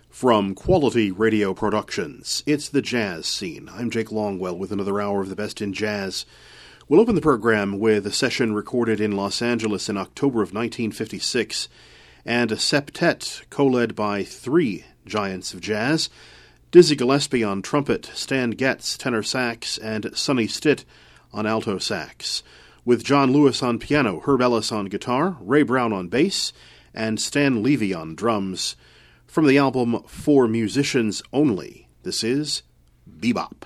From Quality Radio Productions, it's the Jazz Scene. I'm Jake Longwell with another hour of the best in jazz. We'll open the program with a session recorded in Los Angeles in October of 1956, and a septet co-led by three giants of jazz: Dizzy Gillespie on trumpet, Stan Getz tenor sax, and Sonny Stitt on alto sax, with John Lewis on piano, Herb Ellis on guitar, Ray Brown on bass, and Stan Levy on drums. From the album For Musicians Only, this is Bebop.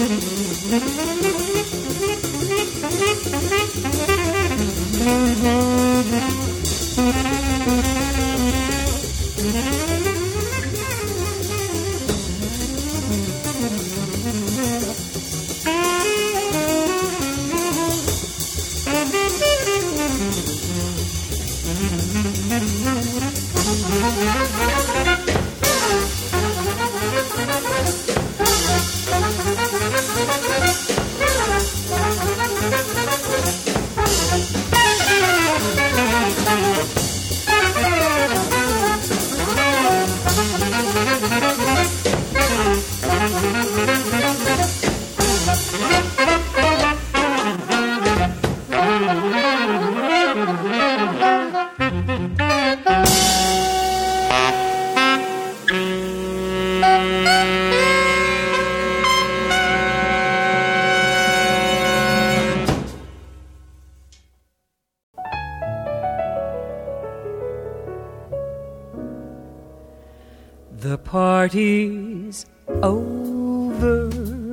The party's over.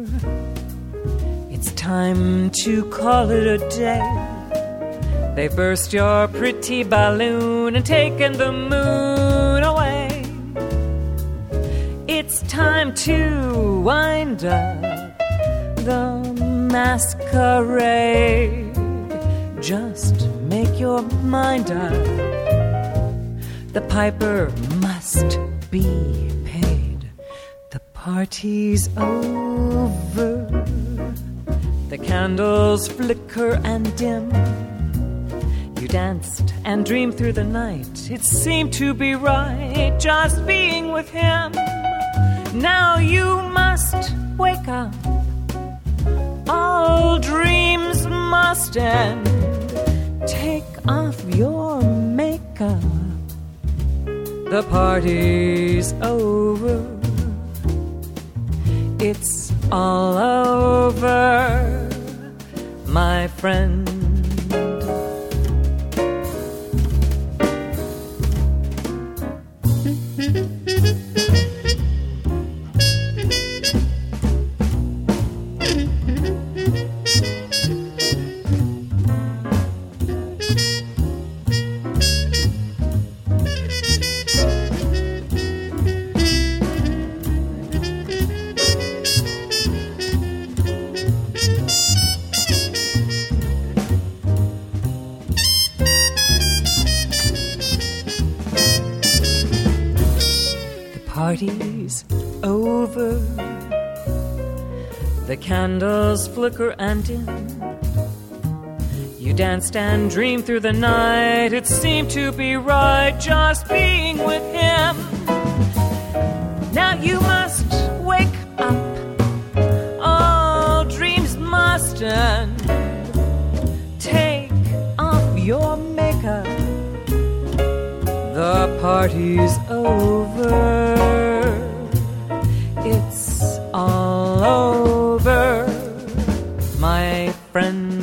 It's time to call it a day. They burst your pretty balloon and taken the moon away. It's time to wind up the masquerade. Just make your mind up. The piper must be paid. The party's over. The candles flicker and dim. You danced and dreamed through the night. It seemed to be right just being with him. Now you must wake up. All dreams must end. Take off your makeup. The party's over. It's all over, my friend. Party's over. The candles flicker and dim. You danced and dreamed through the night. It seemed to be right just being with him. Now you must wake up. All dreams must end. Take off your makeup. The party's over. It's all over, my friend.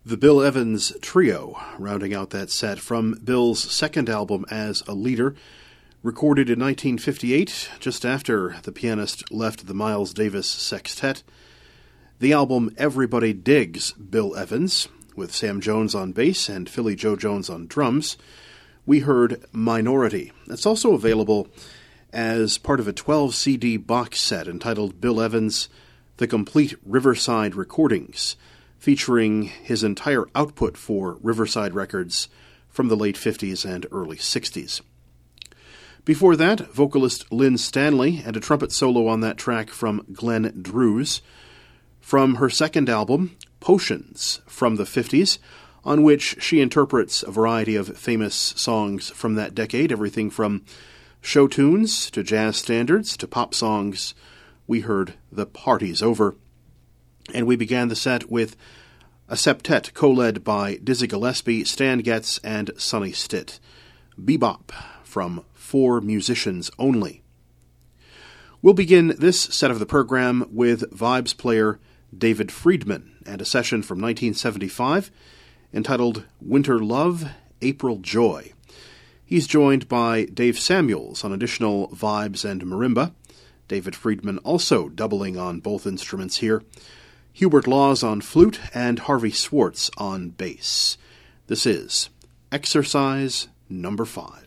The Bill Evans Trio, rounding out that set from Bill's second album as a leader, recorded in 1958, just after the pianist left the Miles Davis Sextet. The album Everybody Digs Bill Evans, with Sam Jones on bass and Philly Joe Jones on drums. We heard Minority. It's also available as part of a 12-CD box set entitled Bill Evans, The Complete Riverside Recordings, featuring his entire output for Riverside Records from the late 50s and early 60s. Before that, vocalist Lynn Stanley and a trumpet solo on that track from Glenn Drews. From her second album, Potions, from the 50s, on which she interprets a variety of famous songs from that decade, everything from show tunes to jazz standards to pop songs. We heard The Party's Over. And we began the set with a septet co-led by Dizzy Gillespie, Stan Getz, and Sonny Stitt. Bebop, from Four Musicians Only. We'll begin this set of the program with vibes player David Friedman and a session from 1975 entitled Winter Love, April Joy. He's joined by Dave Samuels on additional vibes and marimba. David Friedman also doubling on both instruments here. Hubert Laws on flute and Harvey Swartz on bass. This is Exercise Number 5.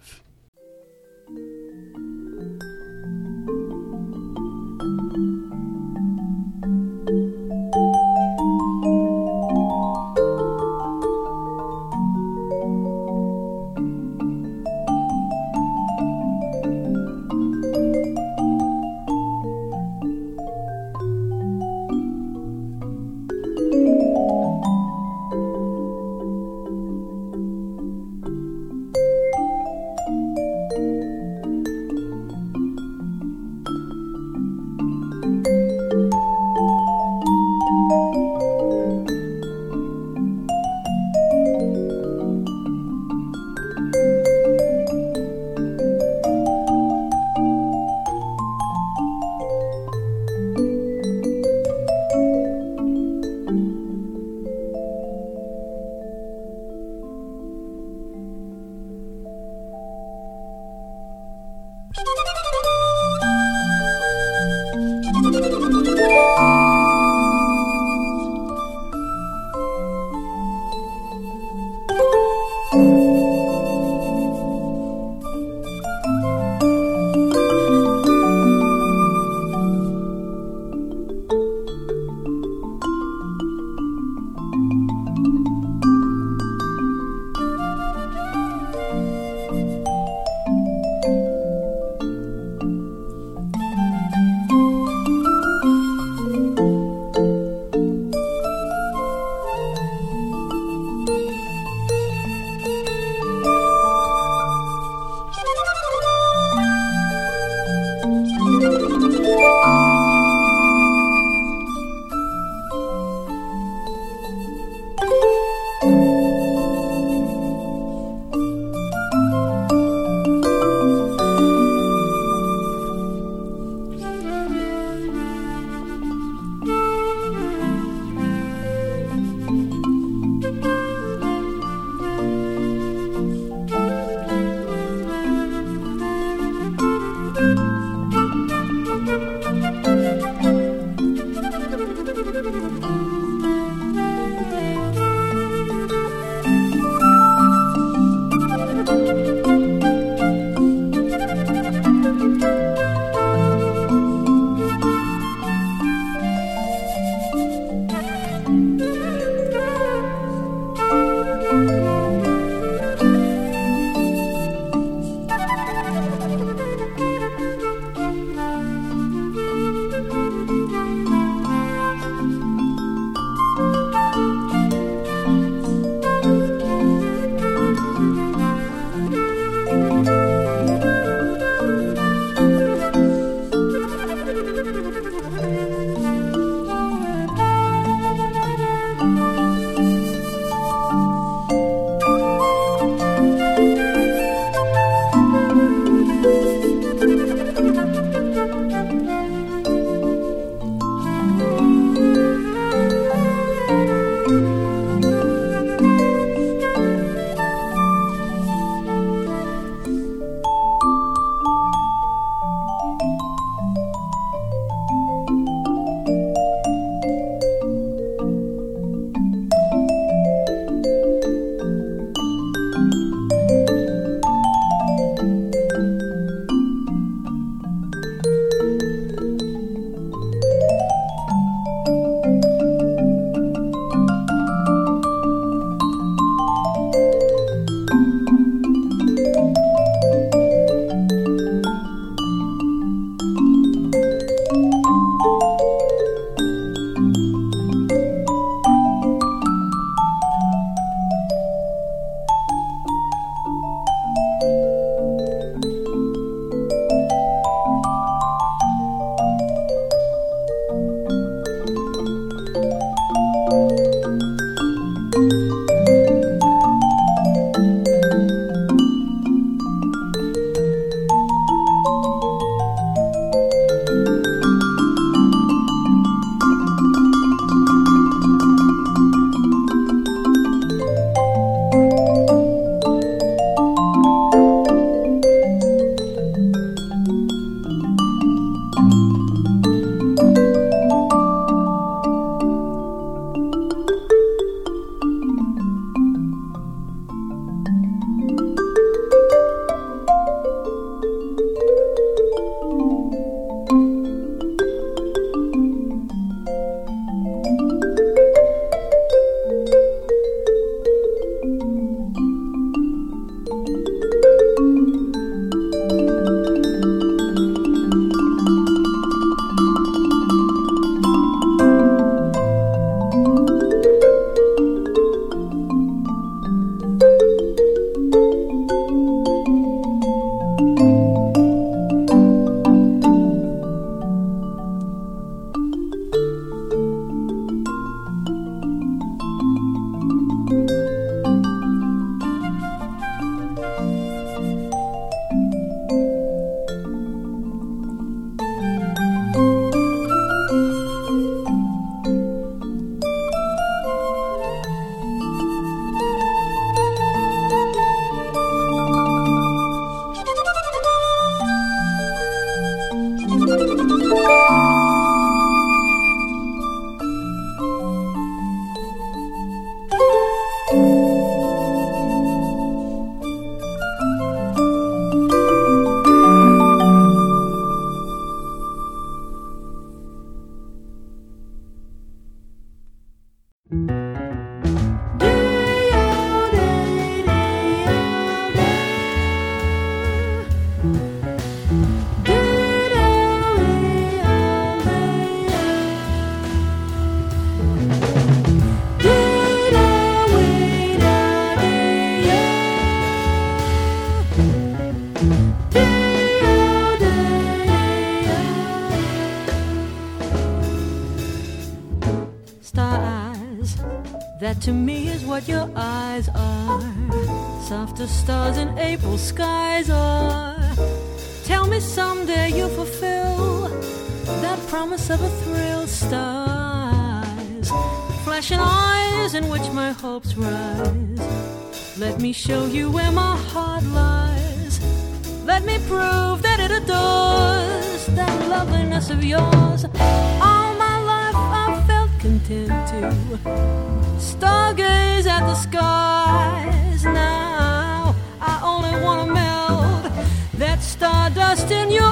That to me is what your eyes are. Softer stars in April skies are. Tell me someday you'll fulfill that promise of a thrill. Stars, flashing eyes in which my hopes rise. Let me show you where my heart lies. Let me prove that it adores that loveliness of yours. All my life I've felt content to stargaze at the skies. Now I only want to melt that stardust in your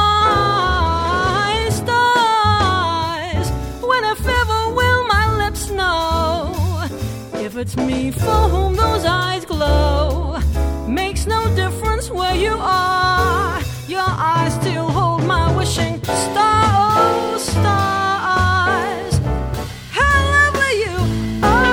eyes. Stars, when if ever will my lips know if it's me for whom those eyes glow. Makes no difference where you are. Your eyes still hold my wishing star. Oh, stars, how lovely you are.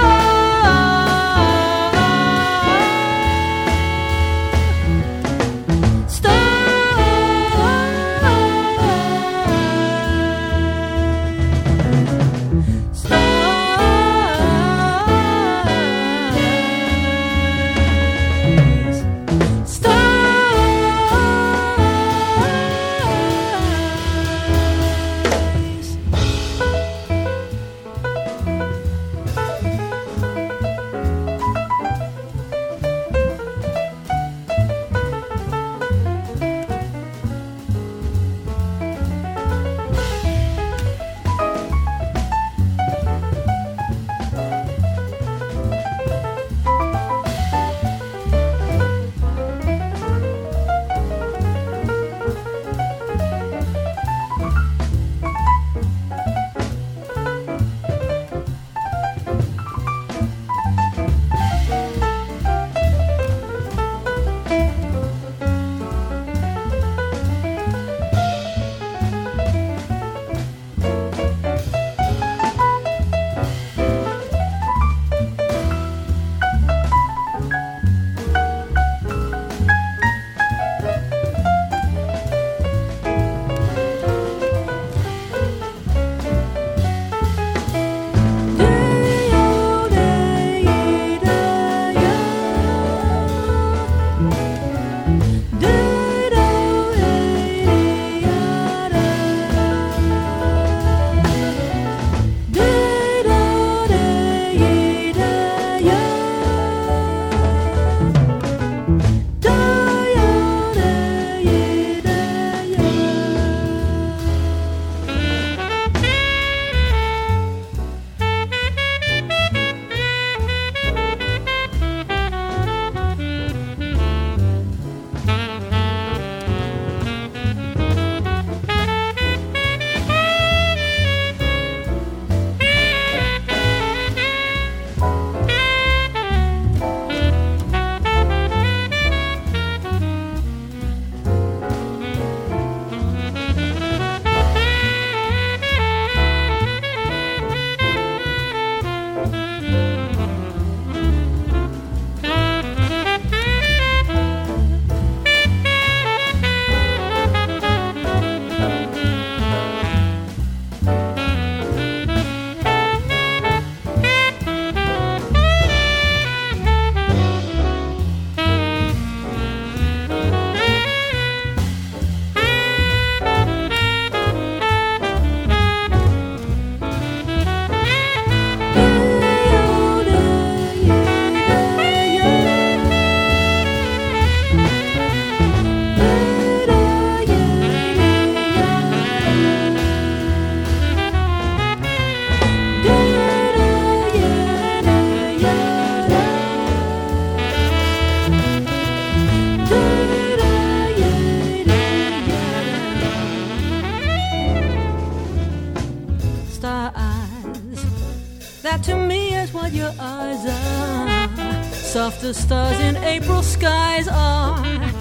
Softer stars in April skies are.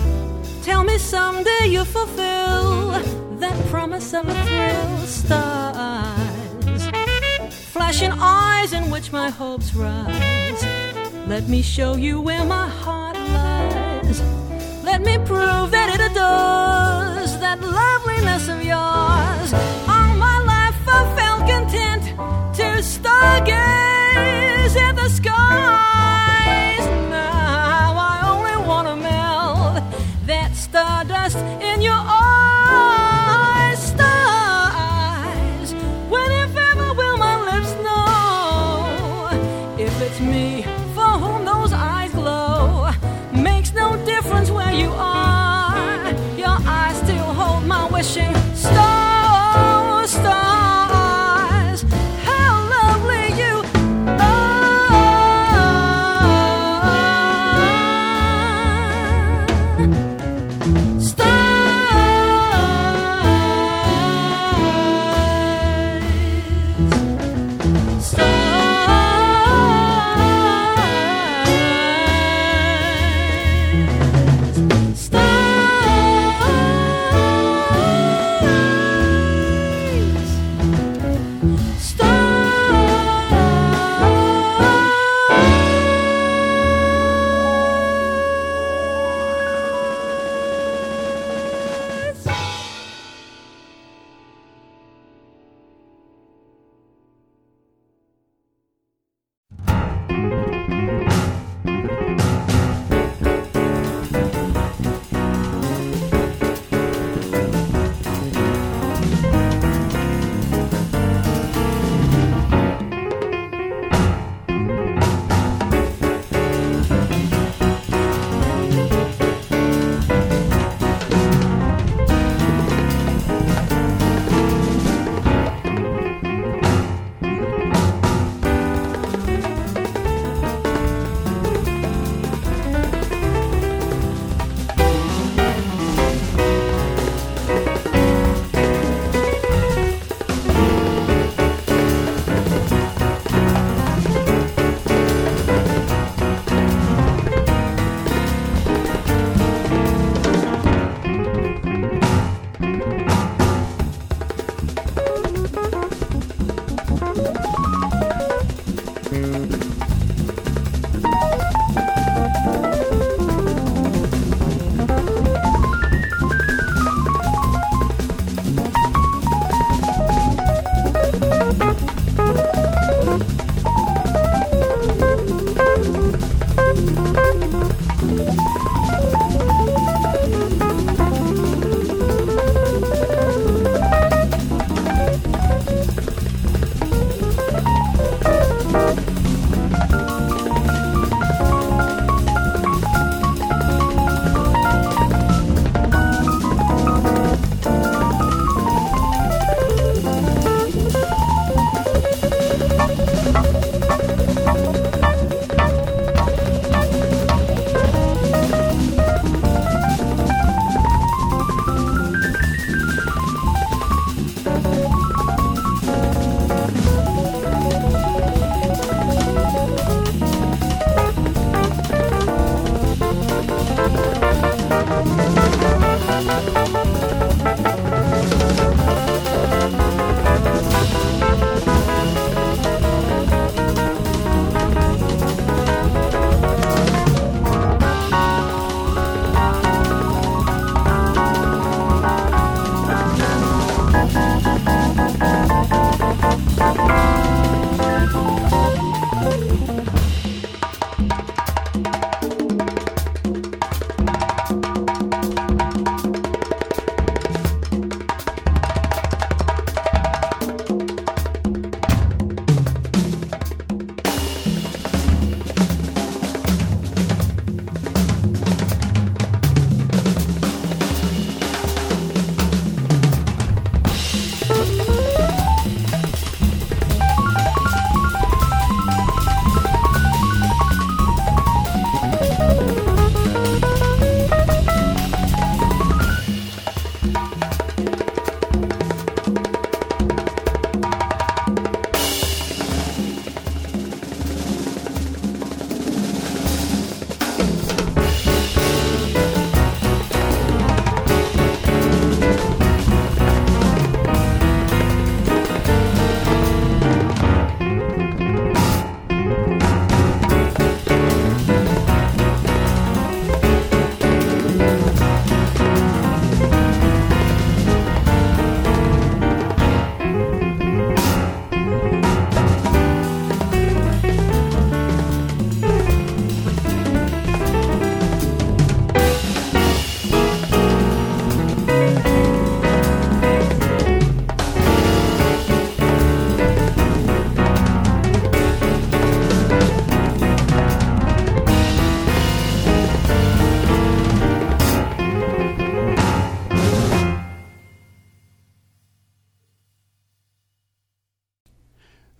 Tell me someday you'll fulfill that promise of a thrill. Stars, flashing eyes in which my hopes rise. Let me show you where my heart lies. Let me prove that it adores that loveliness of yours. All my life I felt content to stargaze at the skies. Now I only want to melt that stardust in your eyes. Star eyes, when if ever will my lips know if it's me for whom those eyes glow. Makes no difference where you are, your eyes still hold my wishing star, stars. How lovely you are.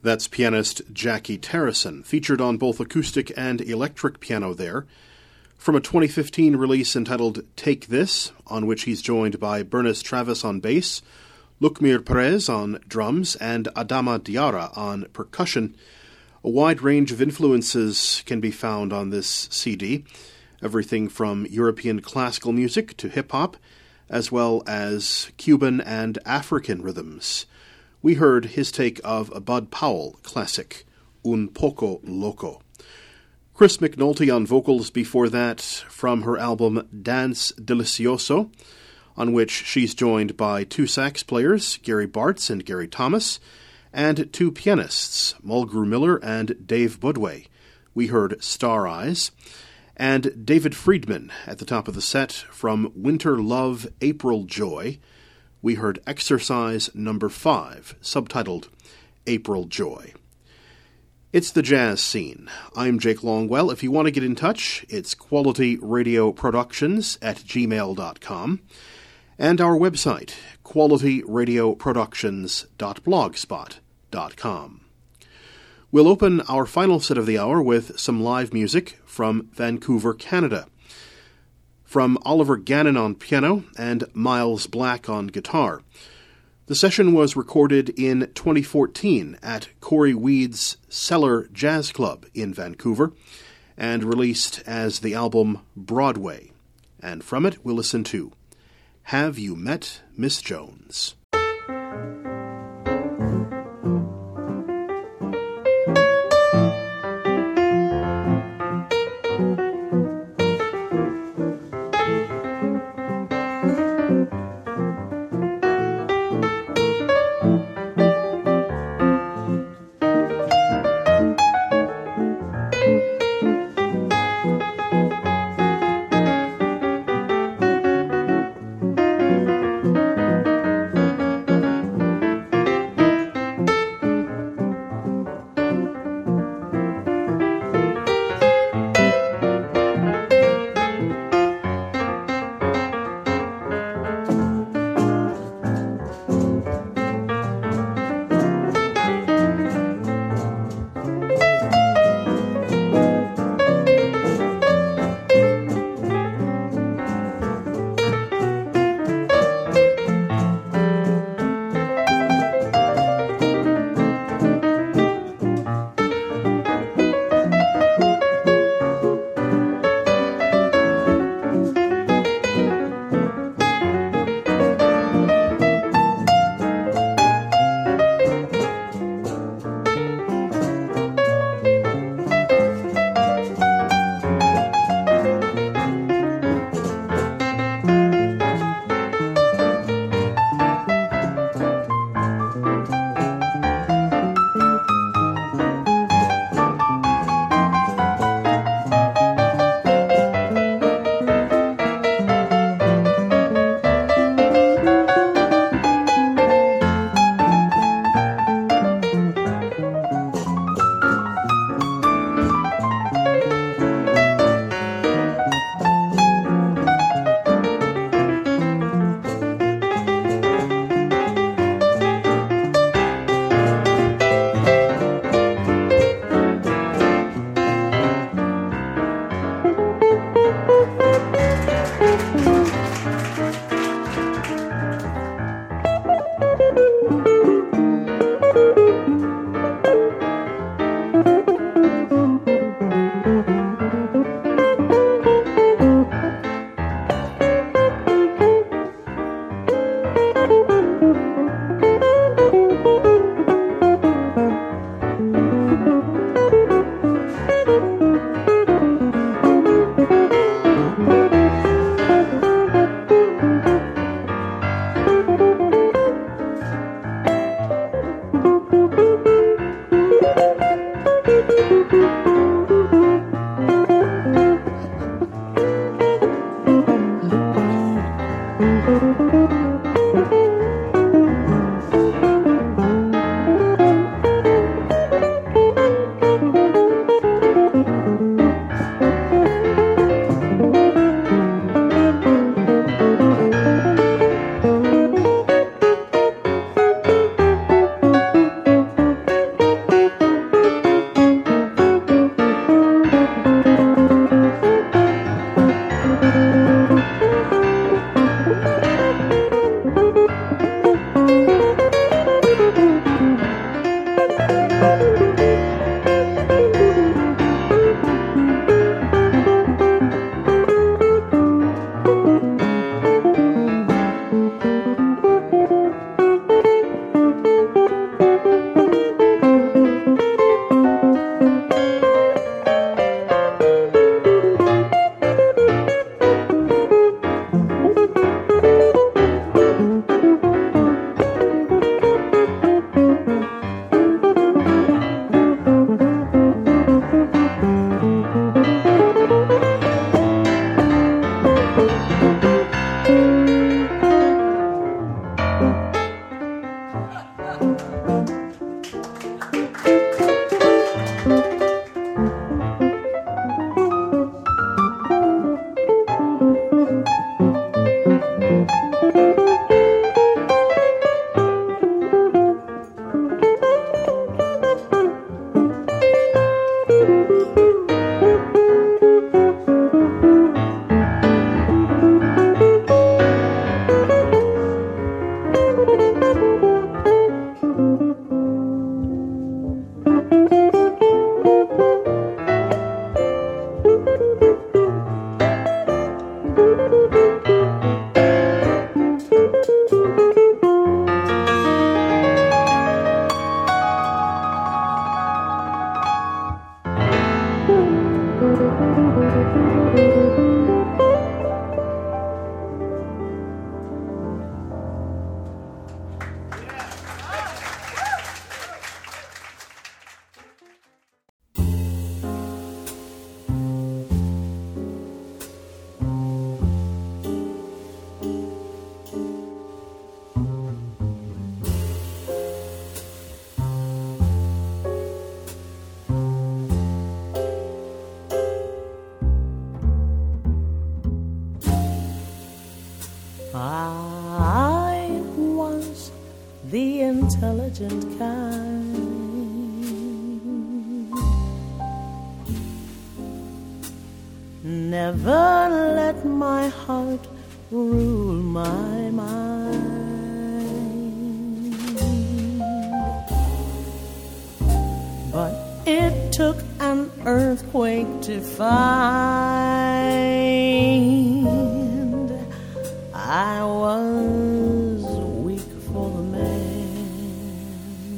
That's pianist Jackie Terrison, featured on both acoustic and electric piano there, from a 2015 release entitled Take This, on which he's joined by Bernice Travis on bass, Lukmir Perez on drums, and Adama Diarra on percussion. A wide range of influences can be found on this CD, everything from European classical music to hip-hop, as well as Cuban and African rhythms. We heard his take of a Bud Powell classic, Un Poco Loco. Chris McNulty on vocals before that from her album Dance Delicioso, on which she's joined by two sax players, Gary Bartz and Gary Thomas, and two pianists, Mulgrew Miller and Dave Budway. We heard Star Eyes. And David Friedman at the top of the set from Winter Love, April Joy. We heard Exercise Number 5, subtitled April Joy. It's the Jazz Scene. I'm Jake Longwell. If you want to get in touch, it's qualityradioproductions@gmail.com and our website, qualityradioproductions.blogspot.com. We'll open our final set of the hour with some live music from Vancouver, Canada. From Oliver Gannon on piano and Miles Black on guitar. The session was recorded in 2014 at Corey Weed's Cellar Jazz Club in Vancouver and released as the album Broadway. And from it we'll listen to Have You Met Miss Jones? I was the intelligent kind. Never let my heart rule my mind. But it took an earthquake to find I was weak for the man.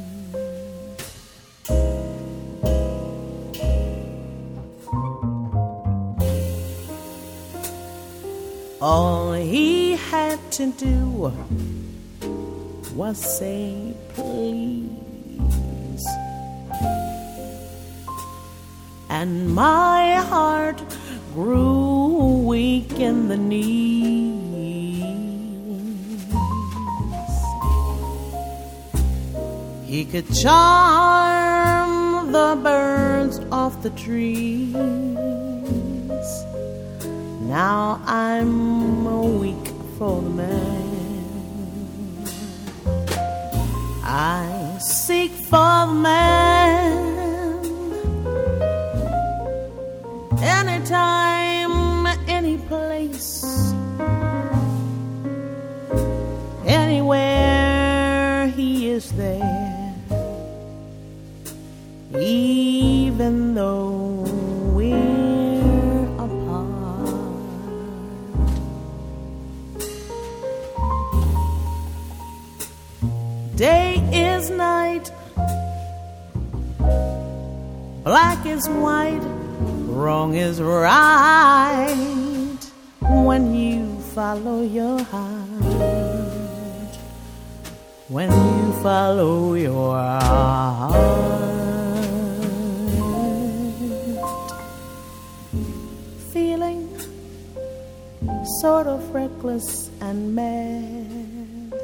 All he had to do was say please, and my heart grew weak in the knees. He could charm the birds off the trees. Now I'm weak for the man. I seek for the man. Anytime, any place, anywhere he is there. Even though we're apart. Day is night, black is white, wrong is right when you follow your heart. When you follow your heart. Feeling sort of reckless and mad,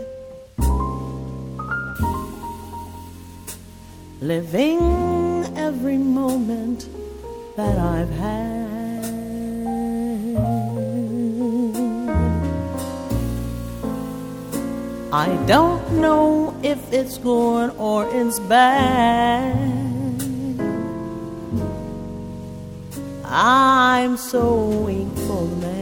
living every moment that I've had. I don't know if it's good or it's bad. I'm so weak for the man.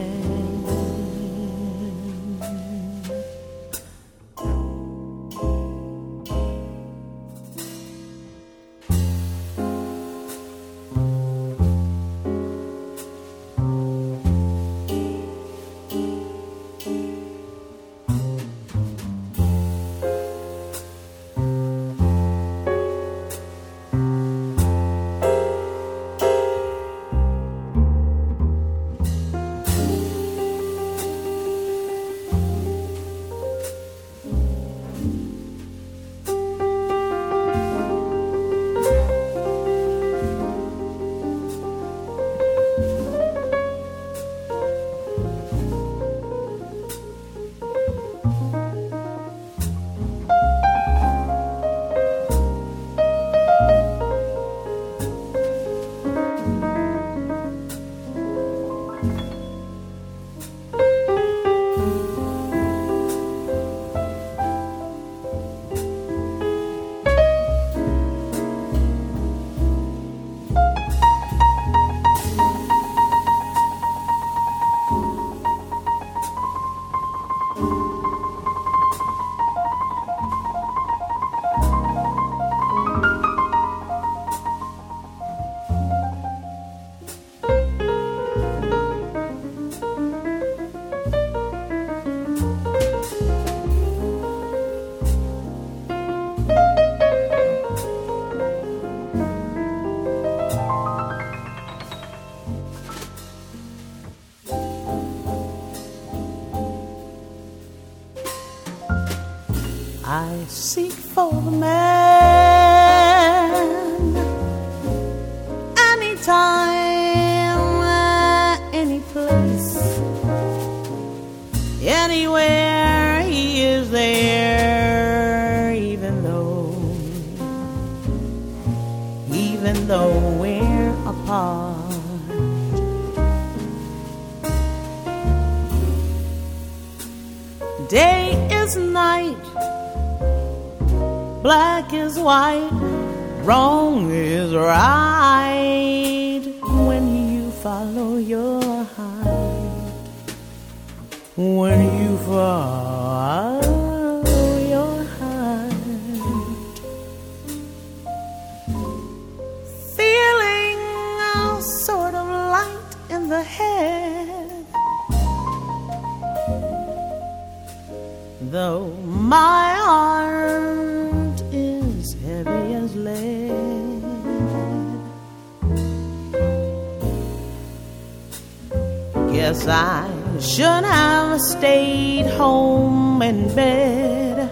I seek for the man. Anytime, any place, anywhere he is there. Even though we're apart. day is night, black is white, wrong is right. When you follow your heart, when you follow your heart, feeling a sort of light in the head, though my heart is heavy as lead. Guess I should have stayed home in bed.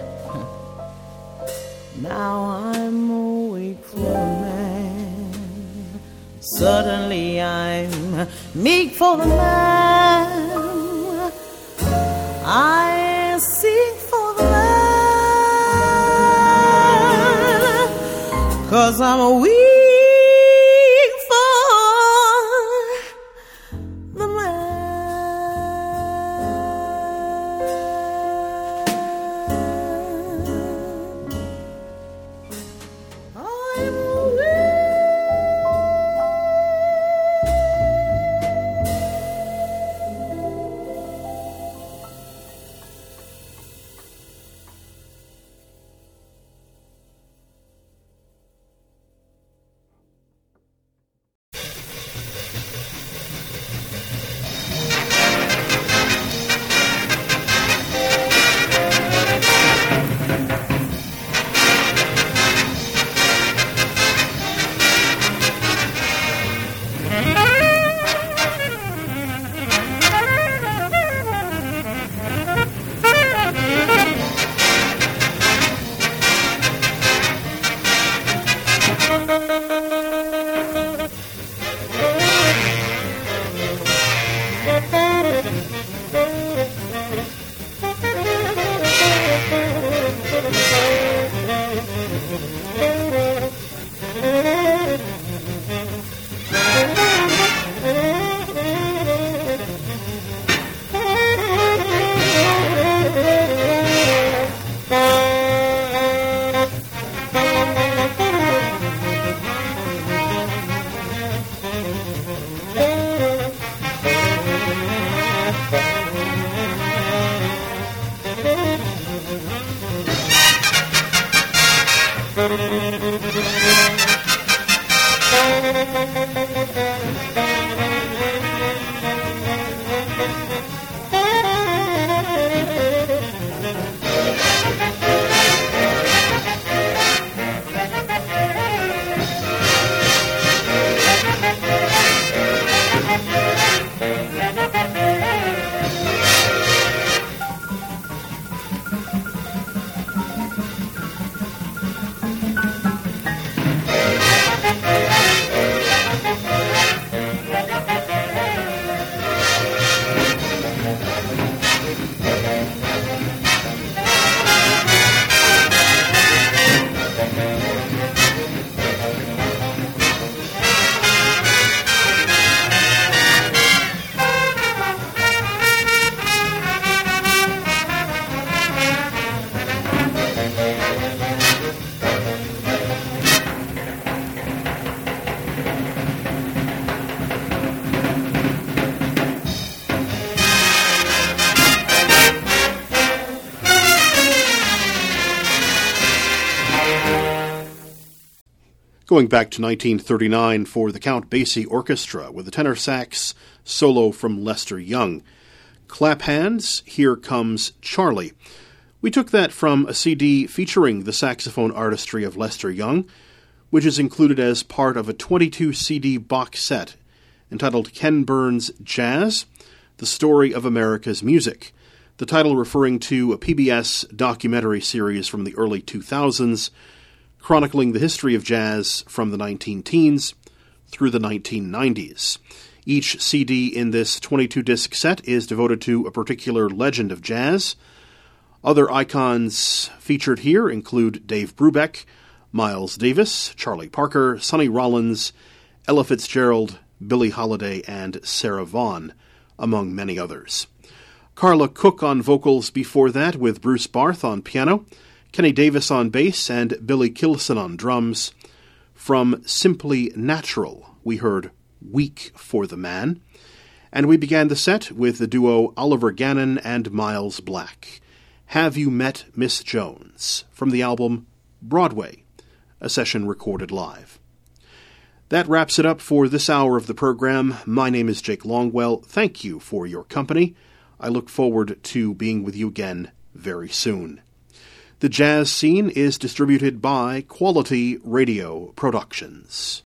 Now I'm awake for a man. Suddenly I'm meek for the man. I seek for the man, 'cause I'm weak for the man. I'm weak. Going back to 1939 for the Count Basie Orchestra with a tenor sax solo from Lester Young. Clap hands, Here Comes Charlie. We took that from a CD featuring the saxophone artistry of Lester Young, which is included as part of a 22-CD box set entitled Ken Burns Jazz, The Story of America's Music, the title referring to a PBS documentary series from the early 2000s, chronicling the history of jazz from the 19-teens through the 1990s. Each CD in this 22-disc set is devoted to a particular legend of jazz. Other icons featured here include Dave Brubeck, Miles Davis, Charlie Parker, Sonny Rollins, Ella Fitzgerald, Billie Holiday, and Sarah Vaughan, among many others. Carla Cook on vocals before that, with Bruce Barth on piano, Kenny Davis on bass, and Billy Kilson on drums. From Simply Natural, we heard Weak for the Man. And we began the set with the duo Oliver Gannon and Miles Black. Have You Met Miss Jones? From the album Broadway, a session recorded live. That wraps it up for this hour of the program. My name is Jake Longwell. Thank you for your company. I look forward to being with you again very soon. The Jazz Scene is distributed by Quality Radio Productions.